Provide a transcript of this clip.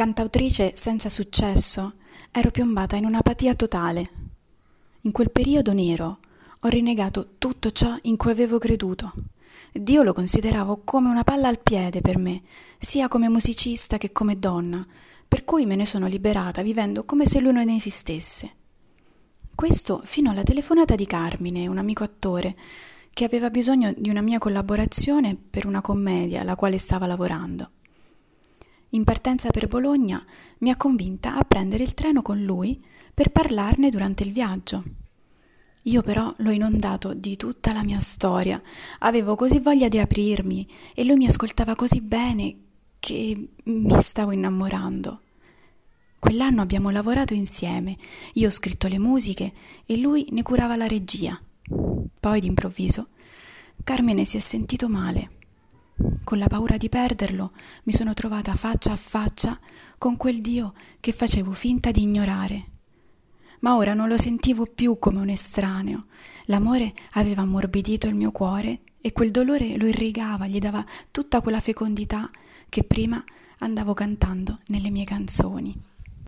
Cantautrice senza successo, ero piombata in un'apatia totale. In quel periodo nero ho rinnegato tutto ciò in cui avevo creduto. Dio lo consideravo come una palla al piede per me, sia come musicista che come donna, per cui me ne sono liberata vivendo come se lui non esistesse. Questo fino alla telefonata di Carmine, un amico attore, che aveva bisogno di una mia collaborazione per una commedia alla quale stava lavorando. In partenza per Bologna mi ha convinta a prendere il treno con lui per parlarne durante il viaggio. Io però l'ho inondato di tutta la mia storia, avevo così voglia di aprirmi e lui mi ascoltava così bene che mi stavo innamorando. Quell'anno abbiamo lavorato insieme, io ho scritto le musiche e lui ne curava la regia. Poi d'improvviso Carmine si è sentito male. Con la paura di perderlo mi sono trovata faccia a faccia con quel Dio che facevo finta di ignorare. Ma ora non lo sentivo più come un estraneo. L'amore aveva ammorbidito il mio cuore e quel dolore lo irrigava, gli dava tutta quella fecondità che prima andavo cantando nelle mie canzoni.